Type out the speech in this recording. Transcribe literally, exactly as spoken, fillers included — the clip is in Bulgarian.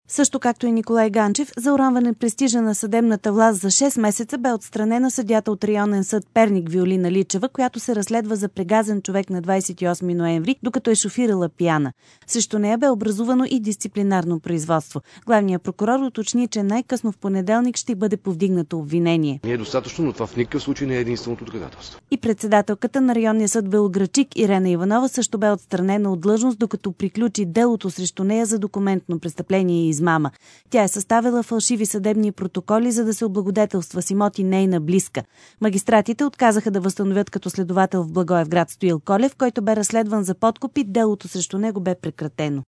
Също както и Николай Ганчев, за уронване престижа на съдебната власт за шест месеца бе отстранена съдията от районен съд Перник Виолина Личева, която се разследва за прегазен човек на двадесет и осми ноември, докато е шофирала пияна. Срещу нея бе образувано и дисциплинарно производство. Главният прокурор уточни, че най-късно в понеделник ще бъде повдигнато обвинение. Не е достатъчно, но това в никакъв случай не е единственото доказателство. И председателката на районния съд Белоградчик Ирена Иванова също бе отстранена от длъжност, докато приключи делото срещу нея за документно престъпление и измама. Тя е съставила фалшиви съдебни протоколи, за да се облагодетелства с имоти нейна близка. Магистратите отказаха да възстановят като следовател в Благоевград Стоил Колев, който бе разследван за подкуп и делото срещу него бе прекратено.